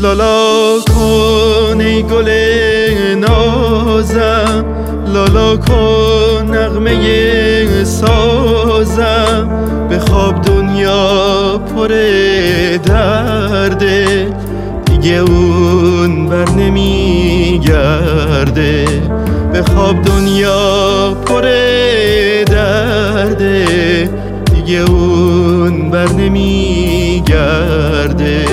لالا کن ای گل نازم، لالا کن نغمه سازم. به خواب دنیا پر درده، دیگه اون بر نمیگرده. به خواب دنیا پر درده، دیگه اون بر نمیگرده.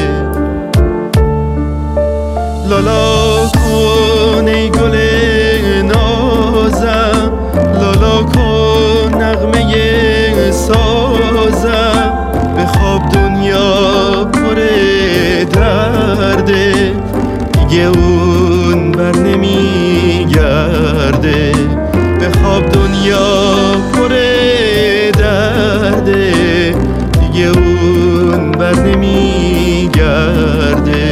لالا کن ای گل نازم، لالا کن نغمه سازم. به خواب دنیا پر درده، دیگه اون بر نمیگرده. به خواب دنیا پر درده، دیگه اون بر نمیگرده.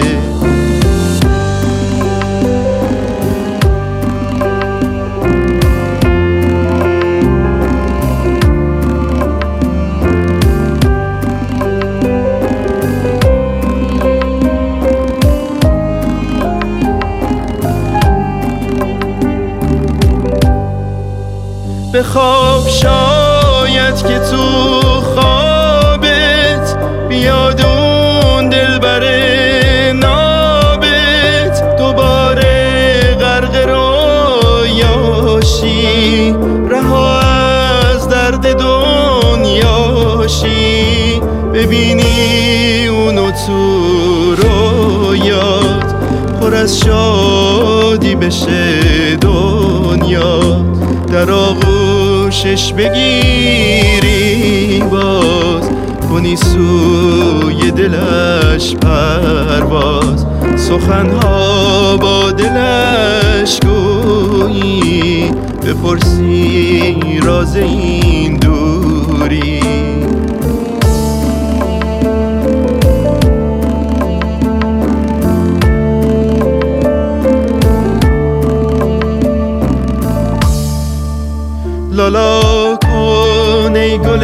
به خواب شاید که تو خوابت بیاد اون دلبر نابت، دوباره غرق رویاشی، رها از درد دنیاشی. ببینی اونو تو رویات، پر از شادی بشه دنیات. در آغوشش بگیری باز، کنی سوی دلش پرواز. سخنها با دلش گویی، بپرسی راز این دوری. لالا کن ای گل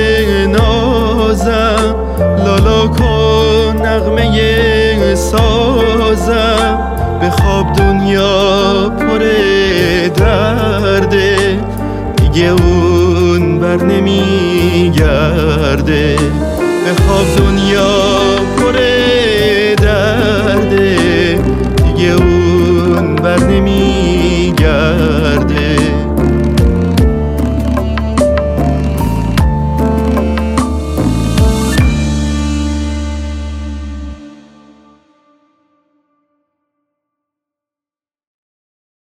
نازم، لالا کن نغمه سازم. به خواب دنیا پر درده، دیگه اون بر نمیگرده. به خواب دنیا پر